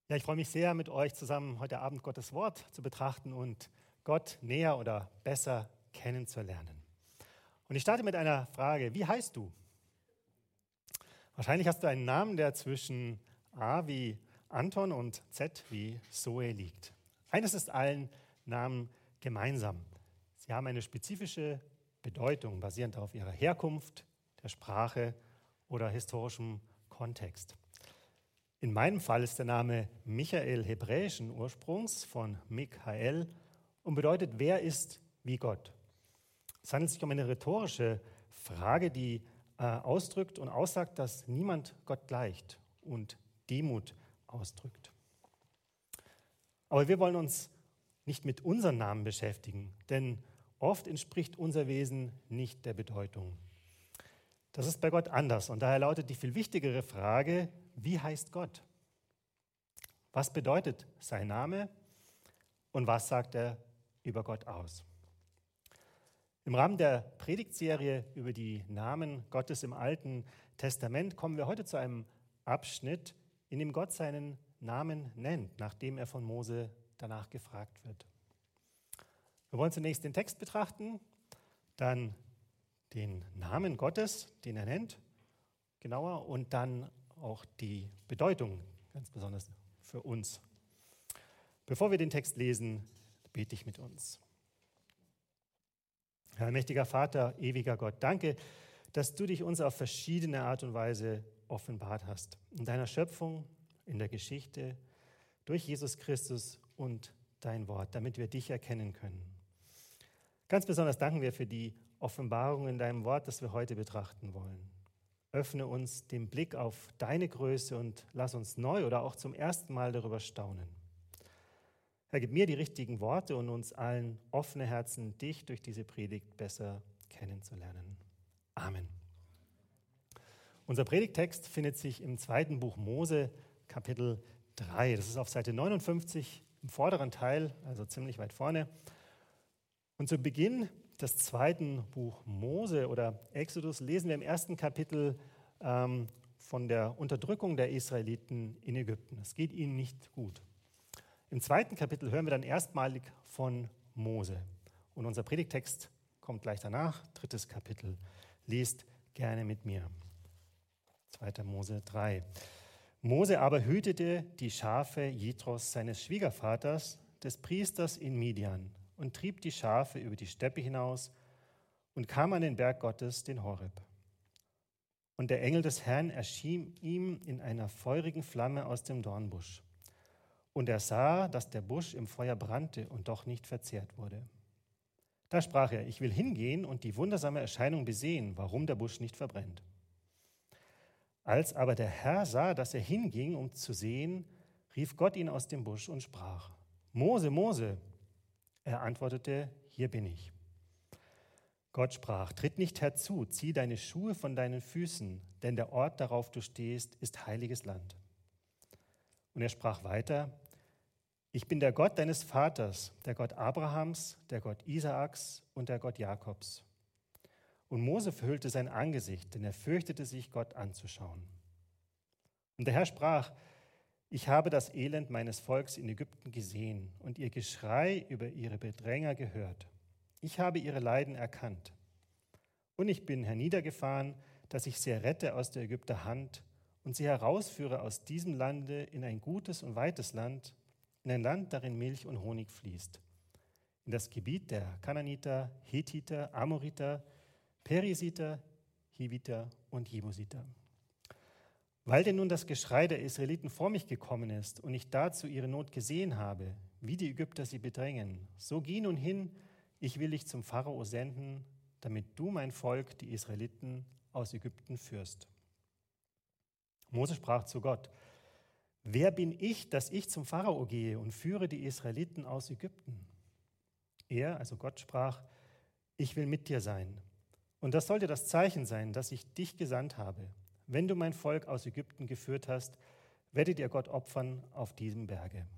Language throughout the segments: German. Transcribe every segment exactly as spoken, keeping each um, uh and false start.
Ja, ich freue mich sehr, mit euch zusammen heute Abend Gottes Wort zu betrachten und Gott näher oder besser kennenzulernen. Und ich starte mit einer Frage: Wie heißt du? Wahrscheinlich hast du einen Namen, der zwischen A wie Anton und Z wie Zoe liegt. Eines ist allen Namen gemeinsam: Sie haben eine spezifische Bedeutung, basierend auf ihrer Herkunft, der Sprache oder historischem Kontext. In meinem Fall ist der Name Michael hebräischen Ursprungs von Michael und bedeutet, wer ist wie Gott. Es handelt sich um eine rhetorische Frage, die äh, ausdrückt und aussagt, dass niemand Gott gleicht und Demut ausdrückt. Aber wir wollen uns nicht mit unseren Namen beschäftigen, denn oft entspricht unser Wesen nicht der Bedeutung. Das ist bei Gott anders und daher lautet die viel wichtigere Frage: Wie heißt Gott? Was bedeutet sein Name und was sagt er über Gott aus? Im Rahmen der Predigtserie über die Namen Gottes im Alten Testament kommen wir heute zu einem Abschnitt, in dem Gott seinen Namen nennt, nachdem er von Mose danach gefragt wird. Wir wollen zunächst den Text betrachten, dann den Namen Gottes, den er nennt, genauer, und dann auch die Bedeutung, ganz besonders für uns. Bevor wir den Text lesen, bete ich mit uns. Herr mächtiger Vater, ewiger Gott, danke, dass du dich uns auf verschiedene Art und Weise offenbart hast. In deiner Schöpfung, in der Geschichte, durch Jesus Christus und dein Wort, damit wir dich erkennen können. Ganz besonders danken wir für die Offenbarung in deinem Wort, das wir heute betrachten wollen. Öffne uns den Blick auf deine Größe und lass uns neu oder auch zum ersten Mal darüber staunen. Herr, gib mir die richtigen Worte und uns allen offene Herzen, dich durch diese Predigt besser kennenzulernen. Amen. Unser Predigttext findet sich im zweiten Buch Mose, Kapitel drei. Das ist auf Seite neunundfünfzig im vorderen Teil, also ziemlich weit vorne. Und zu Beginn des zweiten Buch Mose oder Exodus lesen wir im ersten Kapitel ähm, von der Unterdrückung der Israeliten in Ägypten. Es geht ihnen nicht gut. Im zweiten Kapitel hören wir dann erstmalig von Mose. Und unser Predigttext kommt gleich danach, drittes Kapitel. Lest gerne mit mir. zweiter Mose drei. Mose aber hütete die Schafe Jethros, seines Schwiegervaters, des Priesters in Midian, und trieb die Schafe über die Steppe hinaus und kam an den Berg Gottes, den Horeb. Und der Engel des Herrn erschien ihm in einer feurigen Flamme aus dem Dornbusch. Und er sah, dass der Busch im Feuer brannte und doch nicht verzehrt wurde. Da sprach er: Ich will hingehen und die wundersame Erscheinung besehen, warum der Busch nicht verbrennt. Als aber der Herr sah, dass er hinging, um zu sehen, rief Gott ihn aus dem Busch und sprach: Mose, Mose! Er antwortete: Hier bin ich. Gott sprach: Tritt nicht herzu, zieh deine Schuhe von deinen Füßen, denn der Ort, darauf du stehst, ist heiliges Land. Und er sprach weiter: Ich bin der Gott deines Vaters, der Gott Abrahams, der Gott Isaaks und der Gott Jakobs. Und Mose verhüllte sein Angesicht, denn er fürchtete sich, Gott anzuschauen. Und der Herr sprach: Ich habe das Elend meines Volks in Ägypten gesehen und ihr Geschrei über ihre Bedränger gehört. Ich habe ihre Leiden erkannt. Und ich bin herniedergefahren, dass ich sie rette aus der Ägypter Hand und sie herausführe aus diesem Lande in ein gutes und weites Land, in ein Land, darin Milch und Honig fließt, in das Gebiet der Kanaaniter, Hethiter, Amoriter, Perisiter, Hiviter und Jebusiter. Weil denn nun das Geschrei der Israeliten vor mich gekommen ist und ich dazu ihre Not gesehen habe, wie die Ägypter sie bedrängen, so geh nun hin, ich will dich zum Pharao senden, damit du mein Volk, die Israeliten, aus Ägypten führst. Mose sprach zu Gott: Wer bin ich, dass ich zum Pharao gehe und führe die Israeliten aus Ägypten? Er, also Gott, sprach: Ich will mit dir sein. Und das sollte das Zeichen sein, dass ich dich gesandt habe. Wenn du mein Volk aus Ägypten geführt hast, werdet ihr Gott opfern auf diesem Berge.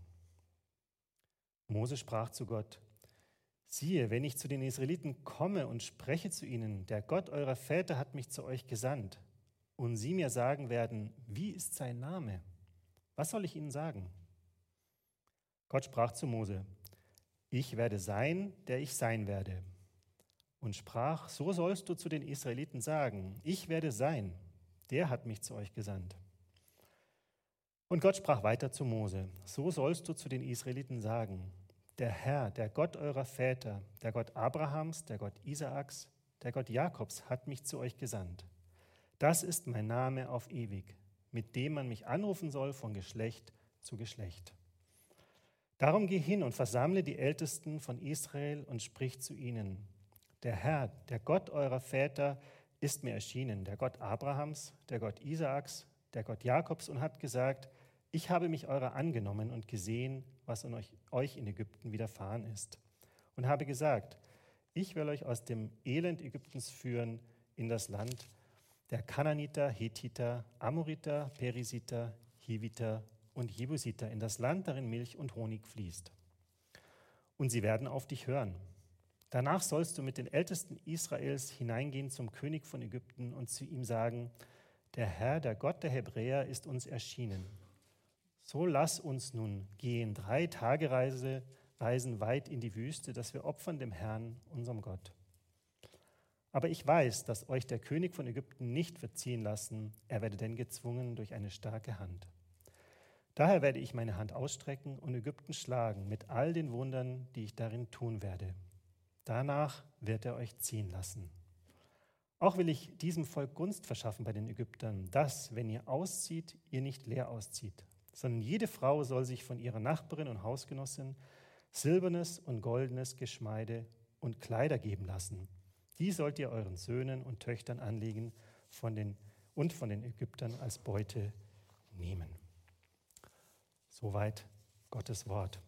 Mose sprach zu Gott: Siehe, wenn ich zu den Israeliten komme und spreche zu ihnen, der Gott eurer Väter hat mich zu euch gesandt, und sie mir sagen werden, wie ist sein Name? Was soll ich ihnen sagen? Gott sprach zu Mose: Ich werde sein, der ich sein werde. Und sprach: So sollst du zu den Israeliten sagen: Ich werde sein, der hat mich zu euch gesandt. Und Gott sprach weiter zu Mose: So sollst du zu den Israeliten sagen: Der Herr, der Gott eurer Väter, der Gott Abrahams, der Gott Isaaks, der Gott Jakobs hat mich zu euch gesandt. Das ist mein Name auf ewig, mit dem man mich anrufen soll von Geschlecht zu Geschlecht. Darum geh hin und versammle die Ältesten von Israel und sprich zu ihnen: Der Herr, der Gott eurer Väter, ist mir erschienen, der Gott Abrahams, der Gott Isaaks, der Gott Jakobs, und hat gesagt: Ich habe mich eurer angenommen und gesehen, was an euch, euch in Ägypten widerfahren ist. Und habe gesagt: Ich will euch aus dem Elend Ägyptens führen in das Land der Kananiter, Hethiter, Amoriter, Perisiter, Hiviter und Jebusiter, in das Land, darin Milch und Honig fließt. Und sie werden auf dich hören. Danach sollst du mit den Ältesten Israels hineingehen zum König von Ägypten und zu ihm sagen: Der Herr, der Gott der Hebräer, ist uns erschienen. So lass uns nun gehen, drei Tagereise, Reisen weit in die Wüste, dass wir opfern dem Herrn, unserem Gott. Aber ich weiß, dass euch der König von Ägypten nicht wird ziehen lassen, er werde denn gezwungen durch eine starke Hand. Daher werde ich meine Hand ausstrecken und Ägypten schlagen mit all den Wundern, die ich darin tun werde. Danach wird er euch ziehen lassen. Auch will ich diesem Volk Gunst verschaffen bei den Ägyptern, dass, wenn ihr auszieht, ihr nicht leer auszieht, sondern jede Frau soll sich von ihrer Nachbarin und Hausgenossin silbernes und goldenes Geschmeide und Kleider geben lassen. Die sollt ihr euren Söhnen und Töchtern anlegen von den, und von den Ägyptern als Beute nehmen. Soweit Gottes Wort.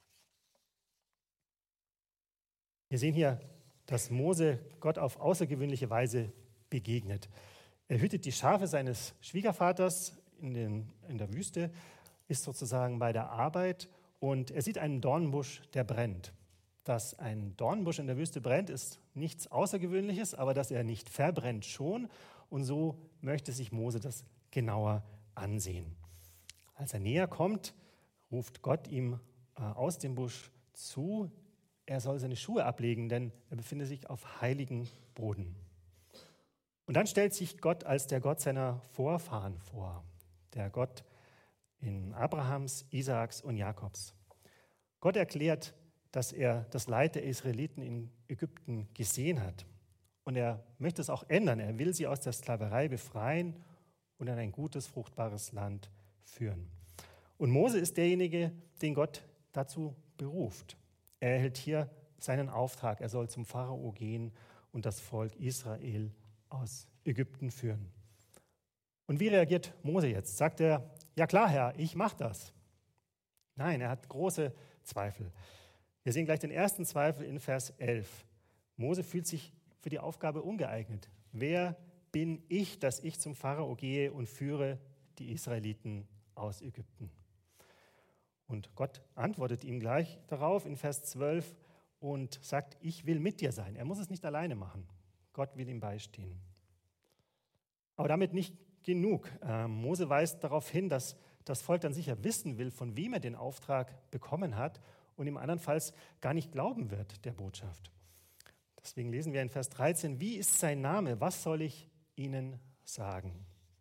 Wir sehen hier, dass Mose Gott auf außergewöhnliche Weise begegnet. Er hütet die Schafe seines Schwiegervaters in, den, in der Wüste, ist sozusagen bei der Arbeit und er sieht einen Dornbusch, der brennt. Dass ein Dornbusch in der Wüste brennt, ist nichts Außergewöhnliches, aber dass er nicht verbrennt schon. Und so möchte sich Mose das genauer ansehen. Als er näher kommt, ruft Gott ihm äh, aus dem Busch zu, er soll seine Schuhe ablegen, denn er befindet sich auf heiligen Boden. Und dann stellt sich Gott als der Gott seiner Vorfahren vor, der Gott in Abrahams, Isaaks und Jakobs. Gott erklärt, dass er das Leid der Israeliten in Ägypten gesehen hat. Und er möchte es auch ändern. Er will sie aus der Sklaverei befreien und in ein gutes, fruchtbares Land führen. Und Mose ist derjenige, den Gott dazu beruft. Er erhält hier seinen Auftrag. Er soll zum Pharao gehen und das Volk Israel aus Ägypten führen. Und wie reagiert Mose jetzt? Sagt er: Ja klar, Herr, ich mache das. Nein, er hat große Zweifel. Wir sehen gleich den ersten Zweifel in Vers elf. Mose fühlt sich für die Aufgabe ungeeignet. Wer bin ich, dass ich zum Pharao gehe und führe die Israeliten aus Ägypten? Und Gott antwortet ihm gleich darauf in Vers zwölf und sagt: Ich will mit dir sein. Er muss es nicht alleine machen. Gott will ihm beistehen. Aber damit nicht genug. Ähm, Mose weist darauf hin, dass das Volk dann sicher wissen will, von wem er den Auftrag bekommen hat und ihm andernfalls gar nicht glauben wird der Botschaft. Deswegen lesen wir in Vers dreizehn: Wie ist sein Name? Was soll ich ihnen sagen?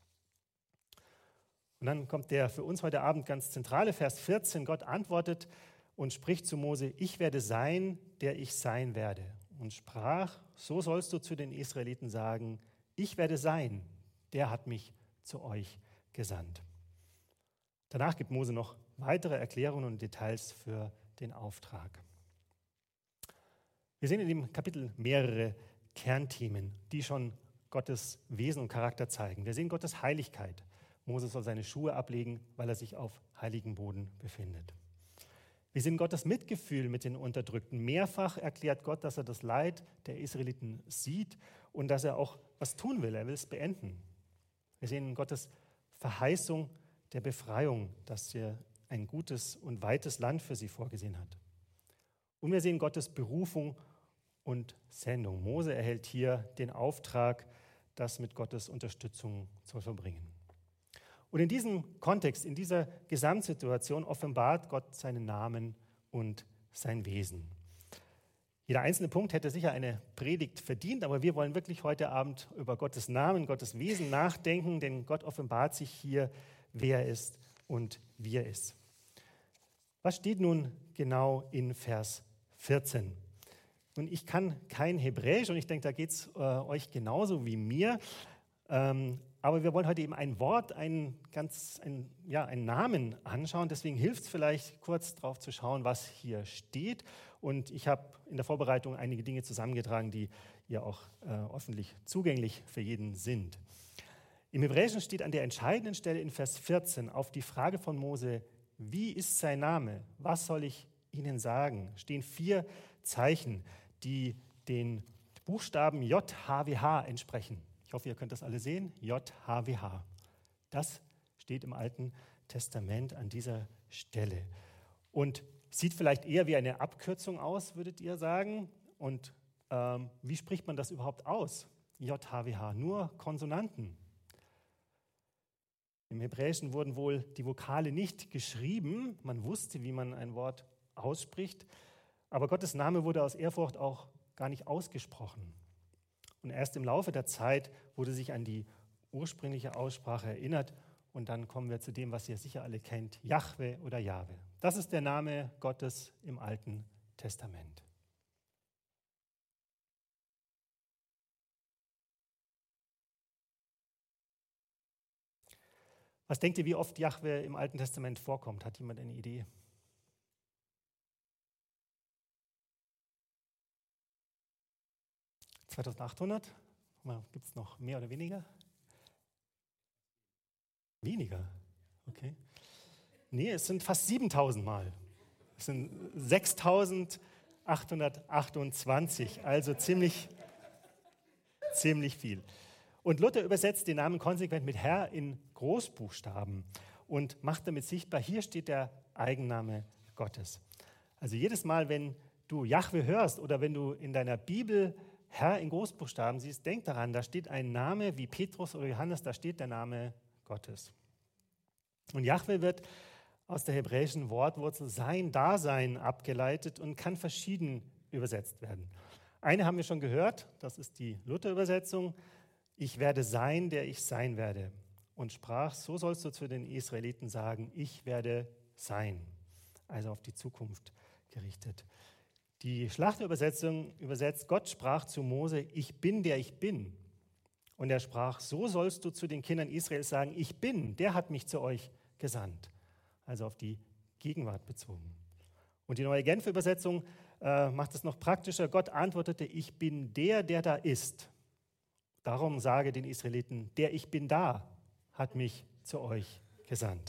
Und dann kommt der für uns heute Abend ganz zentrale Vers vierzehn. Gott antwortet und spricht zu Mose: Ich werde sein, der ich sein werde. Und sprach: So sollst du zu den Israeliten sagen: Ich werde sein, der hat mich zu euch gesandt. Danach gibt Mose noch weitere Erklärungen und Details für den Auftrag. Wir sehen in dem Kapitel mehrere Kernthemen, die schon Gottes Wesen und Charakter zeigen. Wir sehen Gottes Heiligkeit. Mose soll seine Schuhe ablegen, weil er sich auf heiligem Boden befindet. Wir sehen Gottes Mitgefühl mit den Unterdrückten. Mehrfach erklärt Gott, dass er das Leid der Israeliten sieht und dass er auch was tun will. Er will es beenden. Wir sehen Gottes Verheißung der Befreiung, dass er ein gutes und weites Land für sie vorgesehen hat. Und wir sehen Gottes Berufung und Sendung. Mose erhält hier den Auftrag, das mit Gottes Unterstützung zu vollbringen. Und in diesem Kontext, in dieser Gesamtsituation offenbart Gott seinen Namen und sein Wesen. Jeder einzelne Punkt hätte sicher eine Predigt verdient, aber wir wollen wirklich heute Abend über Gottes Namen, Gottes Wesen nachdenken, denn Gott offenbart sich hier, wer er ist und wie er ist. Was steht nun genau in Vers vierzehn? Und ich kann kein Hebräisch und ich denke, da geht es äh, euch genauso wie mir. Ähm, aber wir wollen heute eben ein Wort, einen, ganz, ein, ja, einen Namen anschauen. Deswegen hilft es vielleicht, kurz drauf zu schauen, was hier steht. Und ich habe in der Vorbereitung einige Dinge zusammengetragen, die ja auch äh, öffentlich zugänglich für jeden sind. Im Hebräischen steht an der entscheidenden Stelle in Vers vierzehn auf die Frage von Mose, wie ist sein Name? Was soll ich Ihnen sagen? Stehen vier Zeichen, die den Buchstaben J H W H entsprechen. Ich hoffe, ihr könnt das alle sehen. J H W H. Das steht im Alten Testament an dieser Stelle. Und sieht vielleicht eher wie eine Abkürzung aus, würdet ihr sagen. Und ähm, wie spricht man das überhaupt aus? J H W H, nur Konsonanten. Im Hebräischen wurden wohl die Vokale nicht geschrieben. Man wusste, wie man ein Wort ausspricht. Aber Gottes Name wurde aus Ehrfurcht auch gar nicht ausgesprochen. Und erst im Laufe der Zeit wurde sich an die ursprüngliche Aussprache erinnert. Und dann kommen wir zu dem, was ihr sicher alle kennt, Jahwe oder Jahwe. Das ist der Name Gottes im Alten Testament. Was denkt ihr, wie oft Jahwe im Alten Testament vorkommt? Hat jemand eine Idee? zweitausendachthundert? Gibt es noch mehr oder weniger? Weniger? Okay. Nee, es sind fast siebentausend Mal. Es sind sechstausendachthundertachtundzwanzig, also ziemlich, ziemlich viel. Und Luther übersetzt den Namen konsequent mit Herr in Großbuchstaben und macht damit sichtbar, hier steht der Eigenname Gottes. Also jedes Mal, wenn du Jahwe hörst oder wenn du in deiner Bibel Herr in Großbuchstaben siehst, denk daran, da steht ein Name wie Petrus oder Johannes, da steht der Name Gottes. Und Jahwe wird aus der hebräischen Wortwurzel sein Dasein abgeleitet und kann verschieden übersetzt werden. Eine haben wir schon gehört, das ist die Luther-Übersetzung. Ich werde sein, der ich sein werde. Und sprach, so sollst du zu den Israeliten sagen, ich werde sein. Also auf die Zukunft gerichtet. Die Schlachterübersetzung übersetzt, Gott sprach zu Mose, ich bin, der ich bin. Und er sprach, so sollst du zu den Kindern Israels sagen, ich bin, der hat mich zu euch gesandt. Also auf die Gegenwart bezogen. Und die Neue Genfer Übersetzung äh, macht es noch praktischer. Gott antwortete, ich bin der, der da ist. Darum sage den Israeliten, der ich bin da, hat mich zu euch gesandt.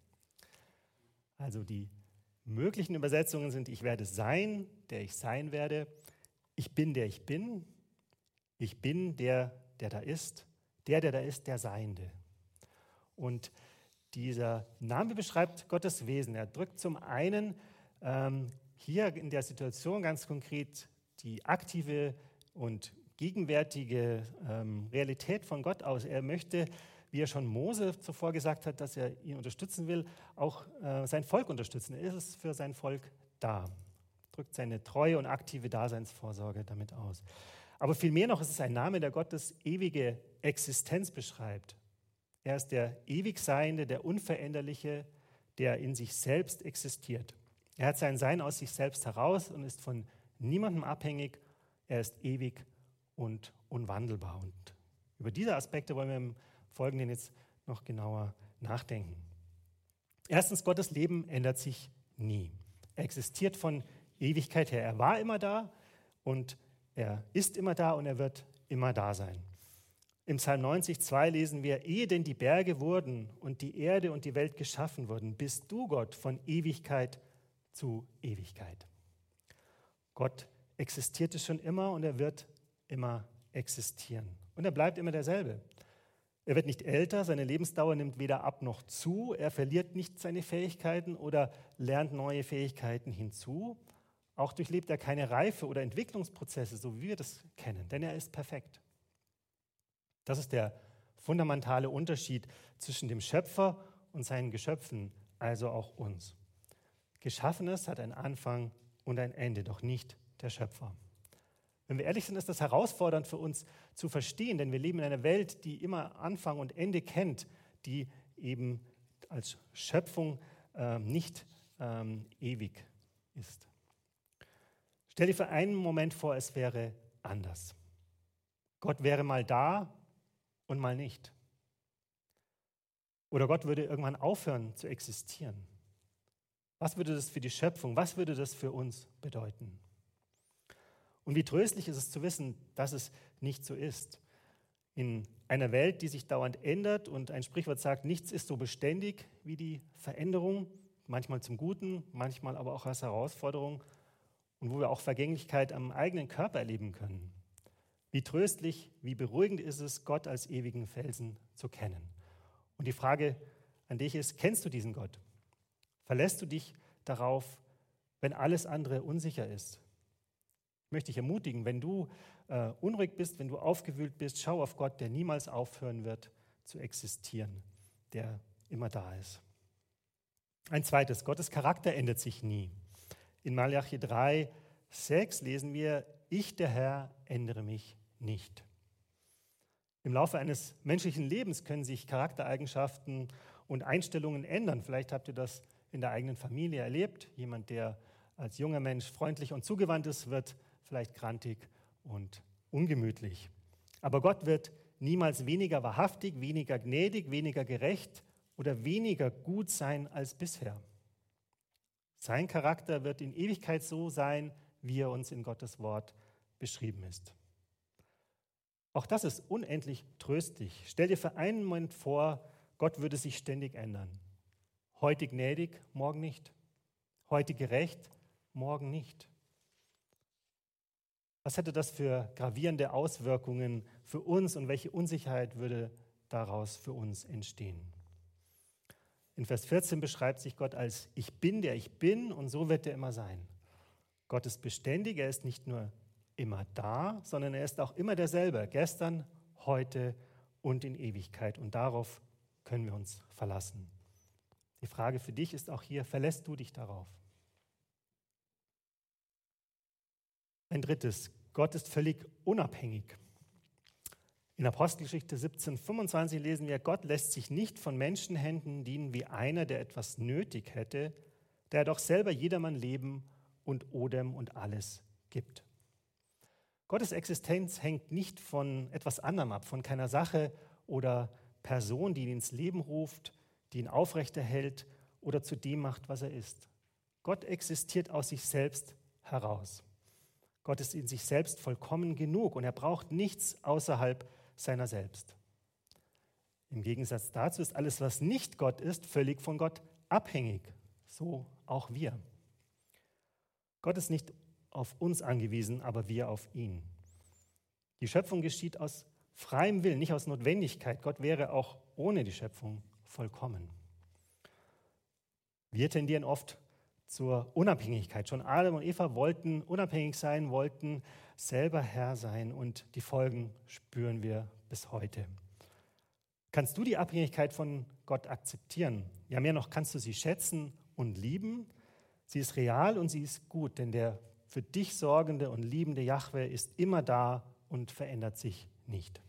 Also die möglichen Übersetzungen sind, ich werde sein, der ich sein werde. Ich bin, der ich bin. Ich bin der, der da ist. Der, der da ist, der Seiende. Und dieser Name beschreibt Gottes Wesen. Er drückt zum einen ähm, hier in der Situation ganz konkret die aktive und gegenwärtige ähm, Realität von Gott aus. Er möchte, wie er schon Mose zuvor gesagt hat, dass er ihn unterstützen will, auch äh, sein Volk unterstützen. Er ist für sein Volk da. Drückt seine treue und aktive Daseinsvorsorge damit aus. Aber vielmehr noch ist es ein Name, der Gottes ewige Existenz beschreibt. Er ist der ewig Seiende, der Unveränderliche, der in sich selbst existiert. Er hat sein Sein aus sich selbst heraus und ist von niemandem abhängig. Er ist ewig und unwandelbar. Und über diese Aspekte wollen wir im Folgenden jetzt noch genauer nachdenken. Erstens, Gottes Leben ändert sich nie. Er existiert von Ewigkeit her. Er war immer da und er ist immer da und er wird immer da sein. Im Psalm neunzig, zwei lesen wir, ehe denn die Berge wurden und die Erde und die Welt geschaffen wurden, bist du Gott von Ewigkeit zu Ewigkeit. Gott existierte schon immer und er wird immer existieren. Und er bleibt immer derselbe. Er wird nicht älter, seine Lebensdauer nimmt weder ab noch zu, er verliert nicht seine Fähigkeiten oder lernt neue Fähigkeiten hinzu. Auch durchlebt er keine Reife oder Entwicklungsprozesse, so wie wir das kennen, denn er ist perfekt. Das ist der fundamentale Unterschied zwischen dem Schöpfer und seinen Geschöpfen, also auch uns. Geschaffenes hat einen Anfang und ein Ende, doch nicht der Schöpfer. Wenn wir ehrlich sind, ist das herausfordernd für uns zu verstehen, denn wir leben in einer Welt, die immer Anfang und Ende kennt, die eben als Schöpfung äh, nicht ähm, ewig ist. Stell dir für einen Moment vor, es wäre anders. Gott wäre mal da und mal nicht. Oder Gott würde irgendwann aufhören zu existieren. Was würde das für die Schöpfung, was würde das für uns bedeuten? Und wie tröstlich ist es zu wissen, dass es nicht so ist. In einer Welt, die sich dauernd ändert und ein Sprichwort sagt, nichts ist so beständig wie die Veränderung, manchmal zum Guten, manchmal aber auch als Herausforderung und wo wir auch Vergänglichkeit am eigenen Körper erleben können. Wie tröstlich, wie beruhigend ist es, Gott als ewigen Felsen zu kennen. Und die Frage an dich ist, kennst du diesen Gott? Verlässt du dich darauf, wenn alles andere unsicher ist? Ich möchte dich ermutigen, wenn du äh, unruhig bist, wenn du aufgewühlt bist, schau auf Gott, der niemals aufhören wird zu existieren, der immer da ist. Ein zweites, Gottes Charakter ändert sich nie. In Malachi drei, sechs lesen wir, ich, der Herr, ändere mich nicht. Im Laufe eines menschlichen Lebens können sich Charaktereigenschaften und Einstellungen ändern. Vielleicht habt ihr das in der eigenen Familie erlebt. Jemand, der als junger Mensch freundlich und zugewandt ist, wird vielleicht grantig und ungemütlich. Aber Gott wird niemals weniger wahrhaftig, weniger gnädig, weniger gerecht oder weniger gut sein als bisher. Sein Charakter wird in Ewigkeit so sein, wie er uns in Gottes Wort beschrieben ist. Auch das ist unendlich tröstlich. Stell dir für einen Moment vor, Gott würde sich ständig ändern. Heute gnädig, morgen nicht. Heute gerecht, morgen nicht. Was hätte das für gravierende Auswirkungen für uns und welche Unsicherheit würde daraus für uns entstehen? In Vers vierzehn beschreibt sich Gott als ich bin, der ich bin, und so wird er immer sein. Gott ist beständig, er ist nicht nur immer da, sondern er ist auch immer derselbe, gestern, heute und in Ewigkeit. Und darauf können wir uns verlassen. Die Frage für dich ist auch hier, verlässt du dich darauf? Ein drittes, Gott ist völlig unabhängig. In Apostelgeschichte siebzehn fünfundzwanzig lesen wir, Gott lässt sich nicht von Menschenhänden dienen wie einer, der etwas nötig hätte, der doch selber jedermann Leben und Odem und alles gibt. Gottes Existenz hängt nicht von etwas anderem ab, von keiner Sache oder Person, die ihn ins Leben ruft, die ihn aufrechterhält oder zu dem macht, was er ist. Gott existiert aus sich selbst heraus. Gott ist in sich selbst vollkommen genug und er braucht nichts außerhalb seiner selbst. Im Gegensatz dazu ist alles, was nicht Gott ist, völlig von Gott abhängig. So auch wir. Gott ist nicht auf uns angewiesen, aber wir auf ihn. Die Schöpfung geschieht aus freiem Willen, nicht aus Notwendigkeit. Gott wäre auch ohne die Schöpfung vollkommen. Wir tendieren oft zur Unabhängigkeit. Schon Adam und Eva wollten unabhängig sein, wollten selber Herr sein und die Folgen spüren wir bis heute. Kannst du die Abhängigkeit von Gott akzeptieren? Ja, mehr noch, kannst du sie schätzen und lieben? Sie ist real und sie ist gut, denn der für dich sorgende und liebende Jahwe ist immer da und verändert sich nicht.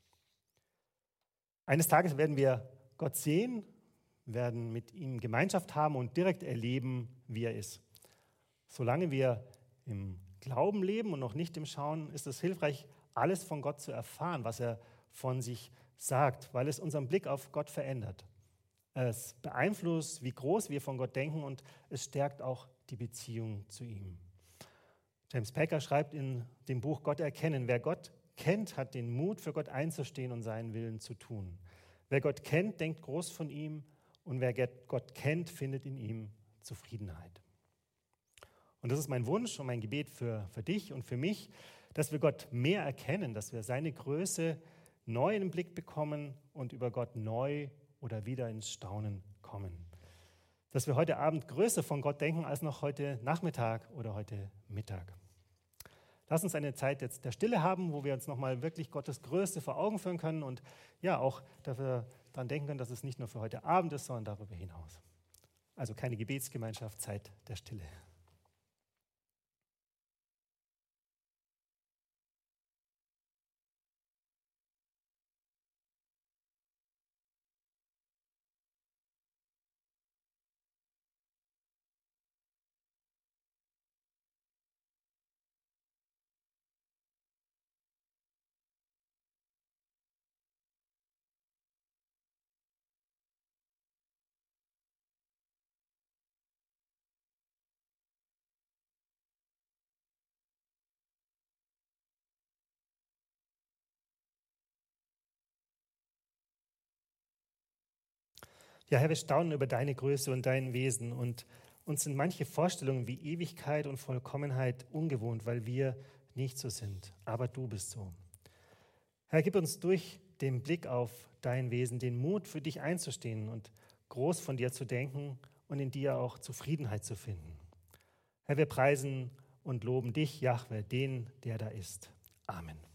Eines Tages werden wir Gott sehen, werden mit ihm Gemeinschaft haben und direkt erleben, wie er ist. Solange wir im Glauben leben und noch nicht im Schauen, ist es hilfreich, alles von Gott zu erfahren, was er von sich sagt, weil es unseren Blick auf Gott verändert. Es beeinflusst, wie groß wir von Gott denken und es stärkt auch die Beziehung zu ihm. James Packer schreibt in dem Buch Gott erkennen, wer Gott kennt, hat den Mut, für Gott einzustehen und seinen Willen zu tun. Wer Gott kennt, denkt groß von ihm und wer Gott kennt, findet in ihm Zufriedenheit. Und das ist mein Wunsch und mein Gebet für, für dich und für mich, dass wir Gott mehr erkennen, dass wir seine Größe neu in den Blick bekommen und über Gott neu oder wieder ins Staunen kommen. Dass wir heute Abend größer von Gott denken als noch heute Nachmittag oder heute Mittag. Lass uns eine Zeit jetzt der Stille haben, wo wir uns nochmal wirklich Gottes Größe vor Augen führen können und ja auch dafür daran denken können, dass es nicht nur für heute Abend ist, sondern darüber hinaus. Also keine Gebetsgemeinschaft, Zeit der Stille. Ja, Herr, wir staunen über deine Größe und dein Wesen und uns sind manche Vorstellungen wie Ewigkeit und Vollkommenheit ungewohnt, weil wir nicht so sind. Aber du bist so. Herr, gib uns durch den Blick auf dein Wesen den Mut, für dich einzustehen und groß von dir zu denken und in dir auch Zufriedenheit zu finden. Herr, wir preisen und loben dich, Jahwe, den, der da ist. Amen.